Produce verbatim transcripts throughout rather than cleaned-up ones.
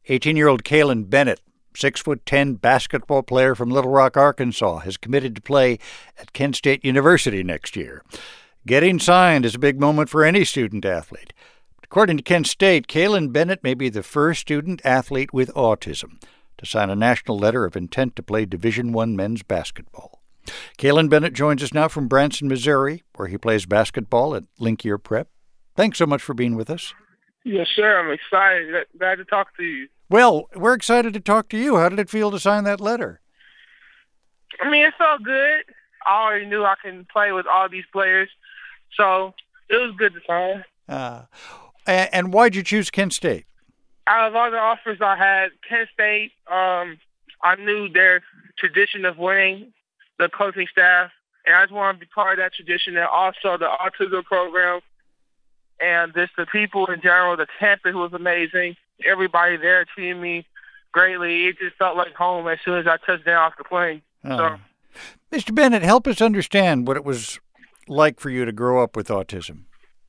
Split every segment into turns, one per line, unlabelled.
eighteen-year-old Kalen Bennett, six foot ten basketball player from Little Rock, Arkansas, has committed to play at Kent State University next year. Getting signed is a big moment for any student-athlete. According to Kent State, Kalen Bennett may be the first student-athlete with autism to sign a national letter of intent to play Division I men's basketball. Kalen Bennett joins us now from Branson, Missouri, where he plays basketball at Linkier Prep. Thanks so much for being with us.
Yes, sir. I'm excited. Glad to talk to you.
Well, we're excited to talk to you. How did it feel to sign that letter?
I mean, it felt good. I already knew I can play with all these players, so it was good to sign.
Uh, and why'd you choose Kent State?
Out of all the offers I had, Kent State, um, I knew their tradition of winning, the coaching staff, and I just wanted to be part of that tradition, and also the autism program, and just the people in general. The campus was amazing. Everybody there treated me greatly. It just felt like home as soon as I touched down off the plane.
Uh,
so,
Mister Bennett, help us understand what it was like for you to grow up with autism.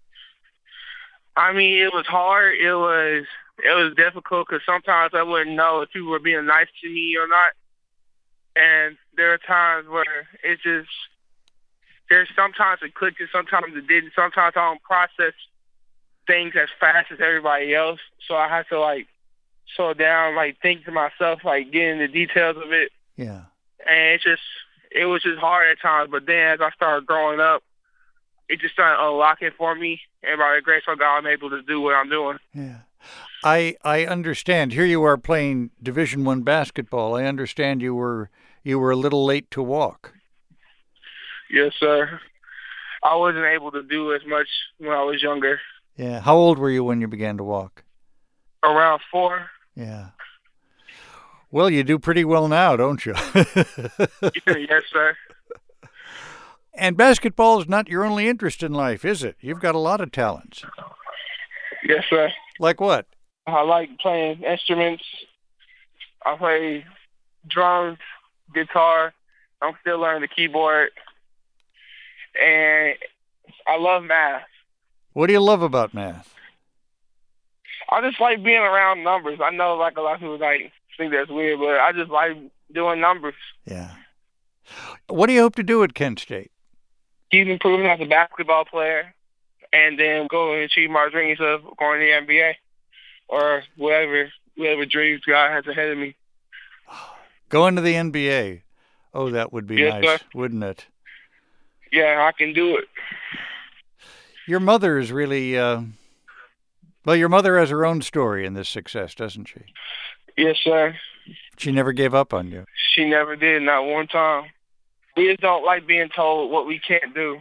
I mean, it was hard. It was it was difficult because sometimes I wouldn't know if people were being nice to me or not. And there are times where it just, there's sometimes it clicked and sometimes it didn't. Sometimes I don't process things as fast as everybody else. So I had to, like, slow down, like, think to myself, like, get in the details of it.
Yeah.
And it just, it was just hard at times. But then as I started growing up, it just started unlocking for me. And by the grace of God, I'm able to do what I'm doing.
Yeah. I I understand. Here you are playing Division I basketball. I understand you were you were a little late to walk.
Yes, sir. I wasn't able to do as much when I was younger.
Yeah. How old were you when you began to walk?
Around four.
Yeah. Well, you do pretty well now, don't you?
Yes, sir.
And basketball is not your only interest in life, is it? You've got a lot of talents.
Yes, sir.
Like what?
I like playing instruments. I play drums, guitar. I'm still learning the keyboard. And I love math.
What do you love about math?
I just like being around numbers. I know like a lot of people like think that's weird, but I just like doing numbers.
Yeah. What do you hope to do at Kent State?
Keep improving as a basketball player, and then go and achieve my dreams of going to the N B A or whatever, whatever dreams God has ahead of me.
Going to the N B A. Oh, that would be
yes,
nice,
sir.
Wouldn't it?
Yeah, I can do it.
Your mother is really, uh, well, your mother has her own story in this success, doesn't she?
Yes, sir.
She never gave up on you.
She never did, not one time. We just don't like being told what we can't do.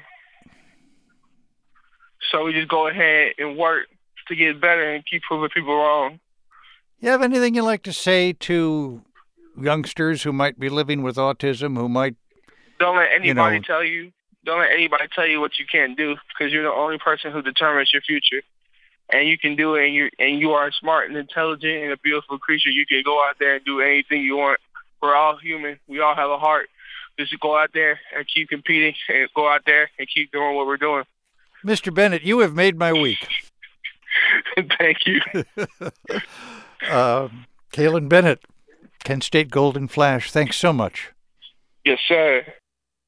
So we just go ahead and work to get better and keep proving people wrong.
You have anything you'd like to say to youngsters who might be living with autism, who might...
Don't let anybody
you know,
tell you. Don't let anybody tell you what you can't do, because you're the only person who determines your future. And you can do it, and you and you are smart and intelligent and a beautiful creature. You can go out there and do anything you want. We're all human. We all have a heart. Just go out there and keep competing, and go out there and keep doing what we're doing.
Mister Bennett, you have made my week.
Thank you.
uh, Kalen Bennett, Kent State Golden Flash, thanks so much.
Yes, sir.